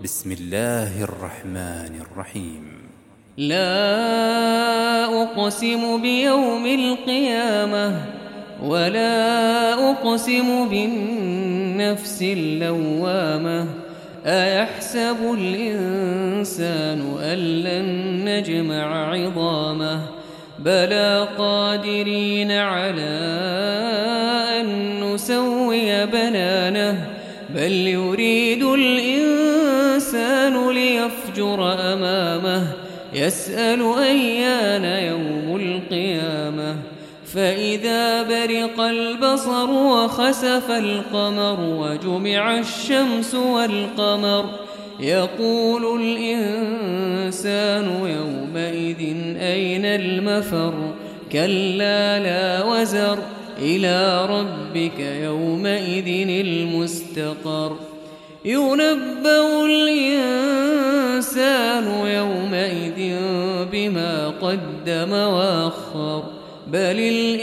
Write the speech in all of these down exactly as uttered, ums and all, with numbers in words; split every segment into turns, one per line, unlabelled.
بسم الله الرحمن الرحيم.
لا أقسم بيوم القيامة ولا أقسم بالنفس اللوامة أيحسب الإنسان أن لن نجمع عظامه بلى قادرين على أن نسوي بنانه بل يريد الإنسان ليفجر أمامه يسأل أيان يوم القيامة فإذا برق البصر وخسف القمر وجمع الشمس والقمر يقول الإنسان يومئذ أين المفر كلا لا وزر إلى ربك يومئذ المستقر ينبأ الإنسان يومئذ بما قدم وأخر بل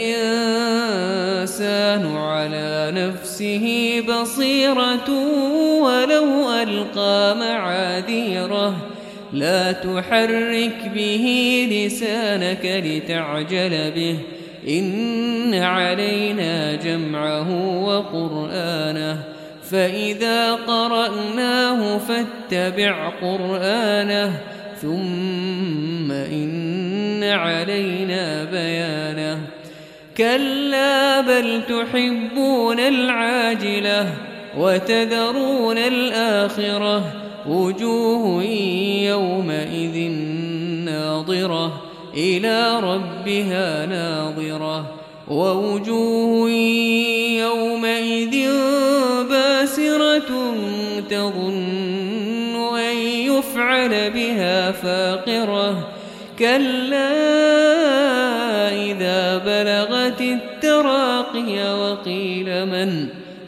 الإنسان على نفسه بصيرة ولو ألقى معاذيره لا تحرك به لسانك لتعجل به إن علينا جمعه وقرآنه فإذا قرأناه فاتبع قرآنه ثم إن علينا بيانه كلا بل تحبون العاجلة وتذرون الآخرة وجوه يومئذ ناظرة إلى ربها ناظرة ووجوه يومئذ باسرة تظن أن يفعل بها فاقرة كلا إذا بلغت التراقي وقيل من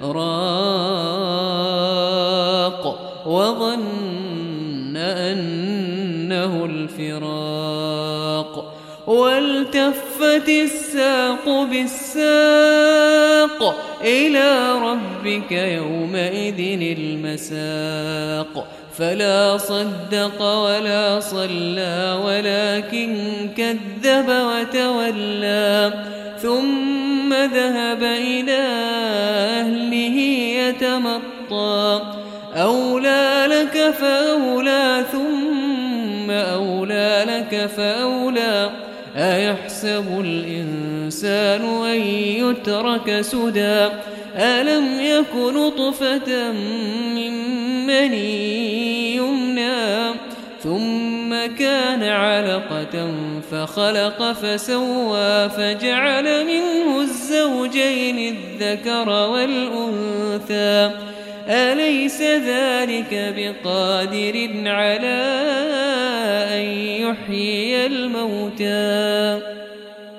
راق وظن أنه الفراق والتفت الساق بالساق إلى ربك يومئذ المساق فلا صدق ولا صلى ولكن كذب وتولى ثم ذهب إلى أهله يتمطى أولى لك فأولى ثم أولى لك فأولى أيحسب الإنسان أن يترك سدى ألم يك نطفة من مني يمنى ثم كان علقة فخلق فسوى فجعل منه الزوجين الذكر والأنثى أليس ذلك بقادر على أن يحيي الموتى